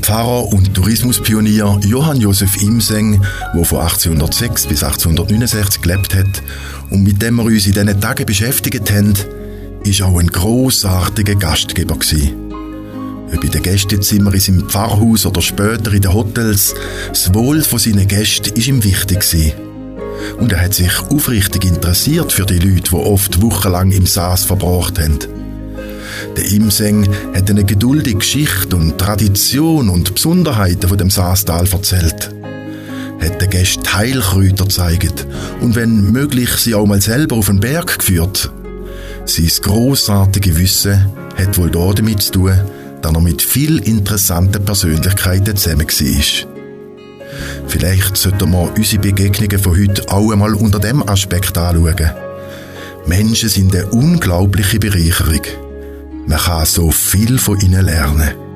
Pfarrer und Tourismuspionier Johann Josef Imseng, der von 1806 bis 1869 gelebt hat und mit dem wir uns in diesen Tagen beschäftigt haben, war auch ein grossartiger Gastgeber gewesen. Ob in den Gästezimmern in seinem Pfarrhaus oder später in den Hotels, das Wohl von seinen Gästen war ihm wichtig gewesen. Und er hat sich aufrichtig interessiert für die Leute, die oft wochenlang im Saas verbracht haben. Der Imseng hat eine geduldige Geschichte und Tradition und Besonderheiten von dem Saastal erzählt. Hat den Gästen Heilkräuter gezeigt und wenn möglich sie auch mal selber auf den Berg geführt. Sein grossartige Wissen hat wohl damit zu tun, dass er mit vielen interessanten Persönlichkeiten zusammen war. Vielleicht sollten wir unsere Begegnungen von heute auch einmal unter diesem Aspekt anschauen. Menschen sind eine unglaubliche Bereicherung. Man kann so viel von ihnen lernen.